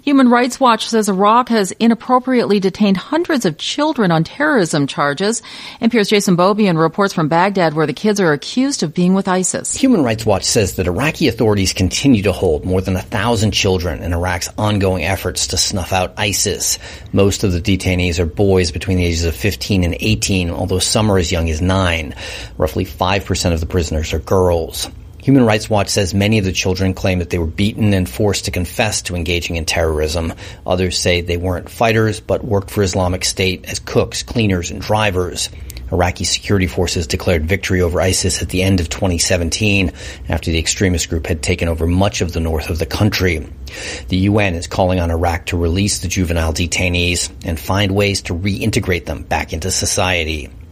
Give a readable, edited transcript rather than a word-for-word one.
Human Rights Watch says Iraq has inappropriately detained hundreds of children on terrorism charges. NPR's Jason Beaubien reports from Baghdad, where the kids are accused of being with ISIS. Human Rights Watch says that Iraqi authorities continue to hold more than 1,000 children in Iraq's ongoing efforts to snuff out ISIS. Most of the detainees are boys between the ages of 15 and 18, although some are as young as 9. Roughly 5% of the prisoners are girls. Human Rights Watch says many of the children claim that they were beaten and forced to confess to engaging in terrorism. Others say they weren't fighters, but worked for Islamic State as cooks, cleaners, and drivers. Iraqi security forces declared victory over ISIS at the end of 2017 after the extremist group had taken over much of the north of the country. The UN is calling on Iraq to release the juvenile detainees and find ways to reintegrate them back into society.